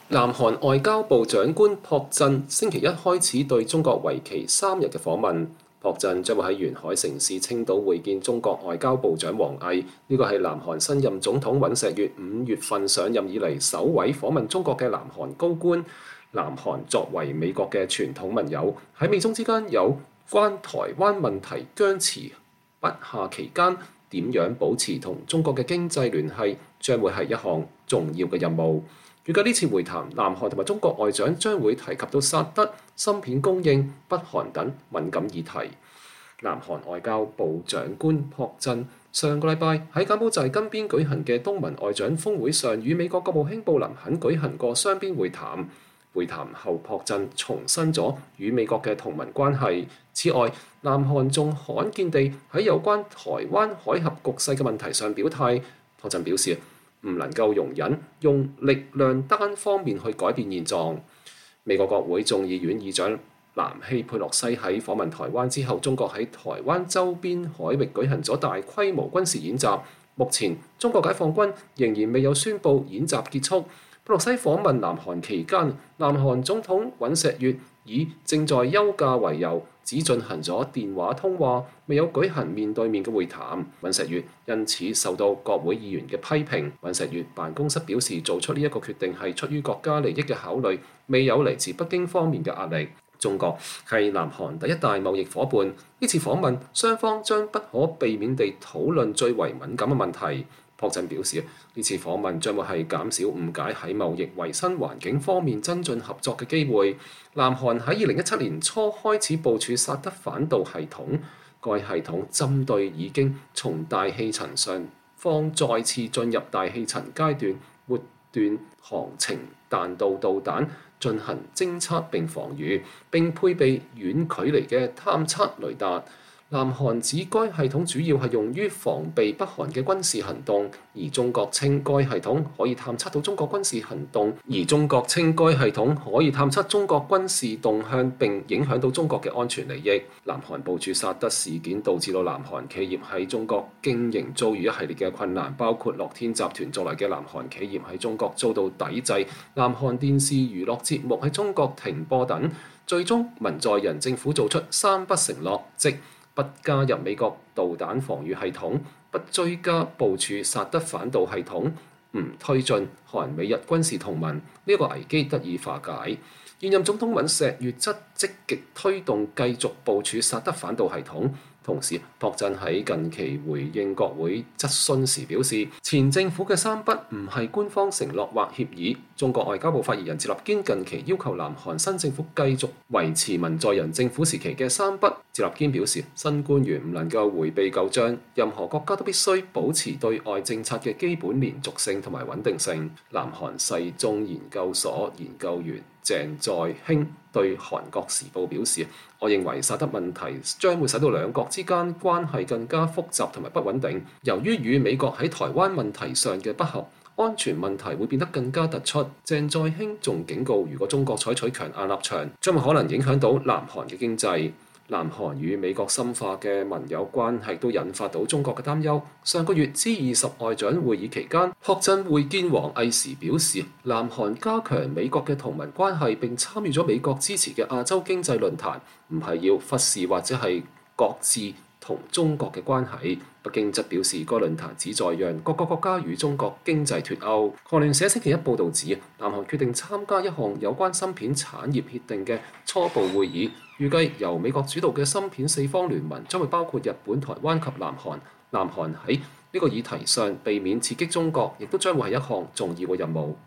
南韓外交部長官朴振星期一開始對中國為期3日嘅訪問。朴振將會喺沿海城市青島會見中國外交部長王毅，呢個係南韓新任總統尹錫悅5月份上任以嚟首位訪問中國嘅南韓高官。南韓作為美國嘅傳統盟友，喺美中之間有關台灣問題僵持不下期間，點樣保持同中國嘅經濟聯繫，將會係一項重要嘅任務。預計呢次會談，南韓同埋中國外長將會提及到薩德、芯片供應、北韓等敏感議題。南韓外交部長官朴振上個禮拜喺柬埔寨金邊舉行嘅東盟外長峰會上，與美國國務卿布林肯舉行過雙邊會談。會談後，朴振重申咗與美國嘅同盟關係。此外，南韓仲罕見地喺有關台灣海峽局勢嘅問題上表態。朴振表示，唔能夠容忍用力量單方面去改變現狀。美國國會眾議院議長南希佩洛西喺訪問台灣之後，中國喺台灣周邊海域舉行咗大規模軍事演習。目前中國解放軍仍然未有宣布演習結束。佩洛西訪問南韓期間，南韓總統尹錫悅以正在休假為由，只進行咗電話通話，未有舉行面對面嘅會談。尹錫悅因此受到國會議員嘅批評。尹錫悅辦公室表示，做出呢一個決定係出於國家利益嘅考慮，未有嚟自北京方面嘅壓力。中國係南韓第一大貿易夥伴，呢次訪問雙方將不可避免地討論最為敏感嘅問題。朴振表示，呢次訪問將會係減少誤解喺貿易維生環境方面增進合作嘅機會。南韓喺2017年初開始部署薩德反導系統，該系統針對已經從大氣層上方再次進入大氣層階段末段航程彈道導彈進行偵測並防禦，並配備遠距離嘅探測雷達。南韓指該系統主要係用於防備北韓嘅軍事行動，而中國稱該系統可以探測到中國軍事行動，而中國稱該系統可以探測中國軍事動向並影響到中國嘅安全利益。南韓部署薩德事件導致到南韓企業喺中國經營遭遇一系列嘅困難，包括樂天集團在內嘅南韓企業喺中國遭到抵制，南韓電視娛樂節目喺中國停播等。最終文在寅政府做出3不承諾，即不加入美國導彈防禦系統，不追加部署薩德反導系統，唔推進韓美日軍事同盟，呢個危機得以化解。現任總統尹錫悅則積極推動繼續部署薩德反導系統。同時，朴振喺近期回應國會質詢時表示，前政府嘅3不唔係官方承諾或協議。中國外交部發言人趙立堅近期要求南韓新政府繼續維持文在寅政府時期嘅3不。趙立堅表示，新官員唔能夠迴避舊帳，任何國家都必須保持對外政策嘅基本連續性同埋穩定性。南韓世宗研究所研究員鄭在興對韓國時報表示，我認為薩德問題將會使到兩國之間關係更加複雜同埋不穩定。由於與美國喺台灣問題上嘅不合，安全問題會變得更加突出。鄭在興仲警告，如果中國採取強硬立場，將會可能影響到南韓嘅經濟。南韓與美國深化嘅盟友關係都引發到中國嘅擔憂。上個月 G20 外長會議期間，朴振會見王毅時表示，南韓加強美國嘅同盟關係並參與咗美國支持嘅亞洲經濟論壇，唔係要忽視或者係擱置同中國嘅關係。北京則表示，該論壇旨在讓各個國家與中國經濟脫鈎。韓聯社星期一報導指，南韓決定參加一項有關芯片產業協定嘅初步會議，預計由美國主導嘅芯片4方聯盟將會包括日本、台灣及南韓。南韓喺呢個議題上避免刺激中國，亦都將會係一項重要嘅任務。